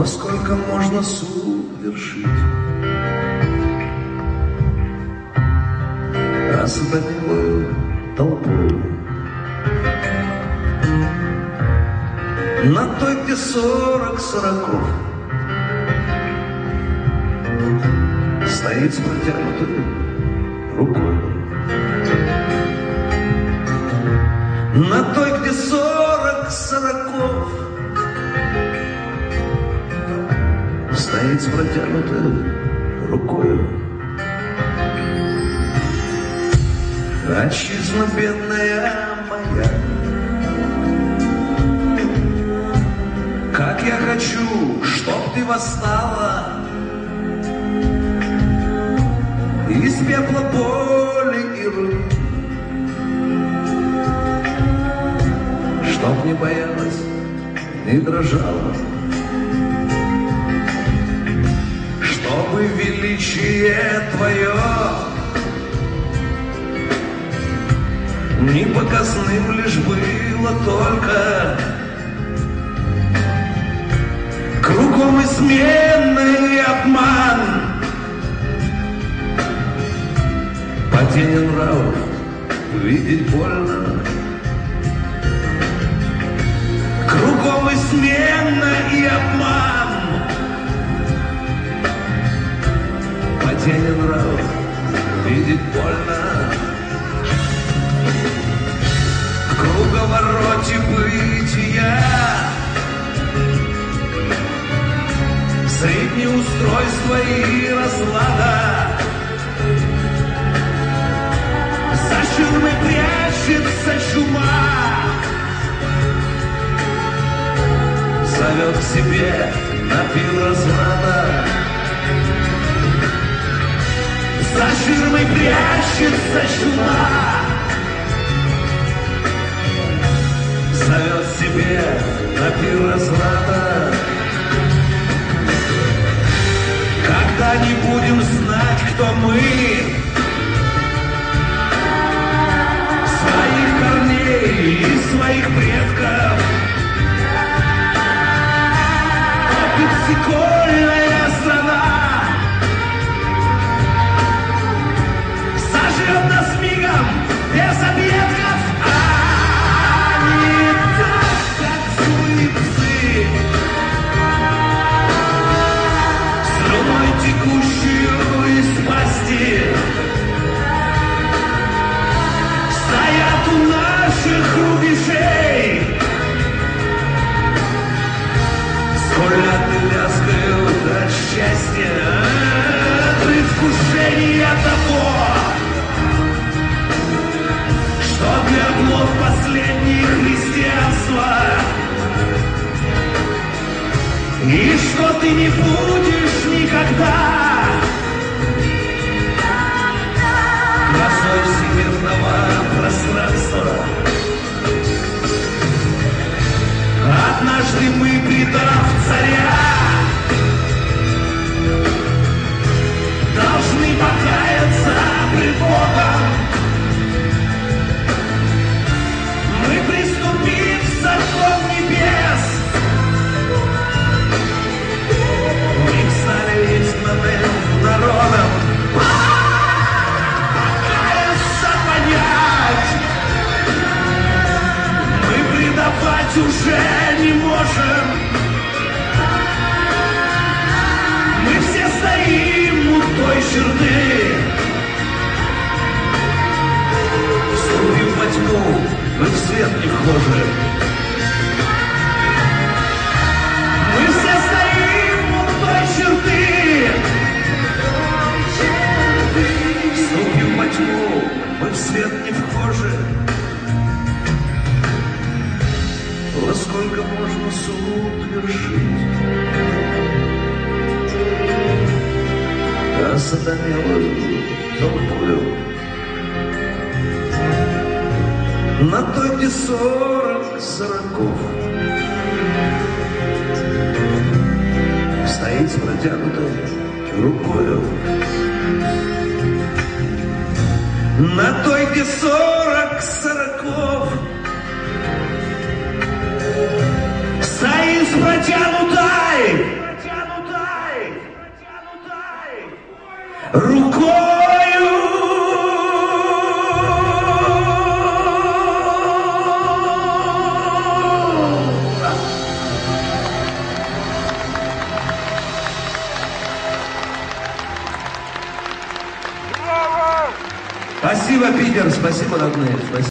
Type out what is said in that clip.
Во сколько можно суд вершить, осатанелую толпою? На той, где 40 сороков, стоит с протянутой рукой. На той, где 40 сороков, стоит с протянутой рукой. Отчизна бедная моя, как я хочу, чтоб ты восстала из пепла боли и руин, чтоб не боялась, не дрожала, чтобы величие твое не показным лишь было только. Кругом изменный обман, падение нравов видеть больно. Кругом измена и обман, падение нравов видеть больно. В круговороте бытия среднее устройство и разлада, за ширмой прячется чума, зовет к себе на пир разврата. За ширмой прячется чума, зовет к себе на пир разврата. Когда не будем знать, кто мы, своих корней и своих предков, пепсикольная страна сожрет нас мигом без объедков, а не так, как суицы, слюной текущую из пасти, стоят у наших рубежей. Скорляты лязгают от счастья, от предвкушения того, что для плод последнее христианство, и что ты не будешь никогда красой всемирного пространства. Однажды мы, предав царя, должны покаяться пред Богом. Мы приступим в закон небес. Мы стали изгнанным народом. Покаяться, понять, мы предавать уже не можем. Мы все стоим у той черты, вступив во тьму, мы в свет не вхожи. Мы все стоим у той черты, вступив во тьму, мы в свет не вхожи. Во сколько можно суд вершить, осатанелую толпою? На той, где 40 сороков, стоит с протянутой рукою. На той, где 40 сороков, стоит с протянутой рукою. Спасибо, Питер, спасибо, родные, спасибо.